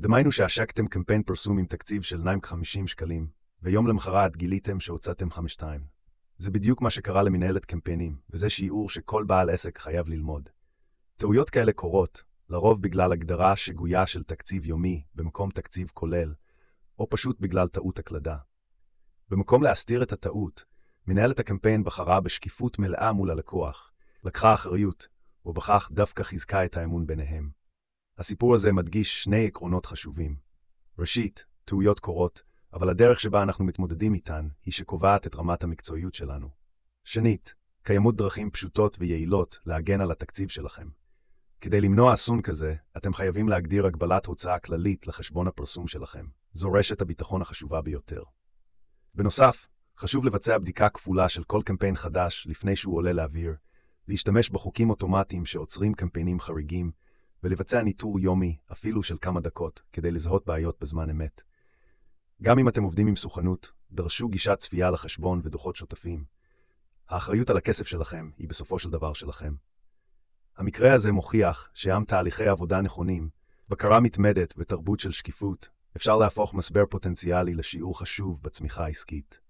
דמיינו שהשקתם קמפיין פרסום עם תקציב של 250 שקלים, ויום למחרת גיליתם שהוצאתם 5,200. זה בדיוק מה שקרה למנהלת קמפיינים, וזה שיעור שכל בעל עסק חייב ללמוד. טעויות כאלה קורות, לרוב בגלל הגדרה שגויה של תקציב יומי במקום תקציב כולל, או פשוט בגלל טעות הקלדה. במקום להסתיר את הטעות, מנהלת הקמפיין בחרה בשקיפות מלאה מול הלקוח, לקחה אחריות, ובכך דווקא חיזקה את האמון ביניהם. הסיפור הזה מדגיש שני עקרונות חשובים. ראשית, טעויות קורות, אבל הדרך שבה אנחנו מתמודדים איתן היא שקובעת את רמת המקצועיות שלנו. שנית, קיימות דרכים פשוטות ויעילות להגן על התקציב שלכם. כדי למנוע אסון כזה, אתם חייבים להגדיר הגבלת הוצאה כללית לחשבון הפרסום שלכם. זו רשת הביטחון החשובה ביותר. בנוסף, חשוב לבצע בדיקה כפולה של כל קמפיין חדש לפני שהוא עולה לאוויר, להשתמש בחוקים אוטומטיים שעוצרים קמפיינים חריגים, ולבצע ניטור יומי, אפילו של כמה דקות, כדי לזהות בעיות בזמן אמת. גם אם אתם עובדים עם סוכנות, דרשו גישת צפייה לחשבון ודוחות שוטפים. האחריות על הכסף שלכם היא בסופו של דבר שלכם. המקרה הזה מוכיח שעם תהליכי עבודה נכונים, בקרה מתמדת ותרבות של שקיפות, אפשר להפוך משבר פוטנציאלי לשיעור חשוב בצמיחה העסקית.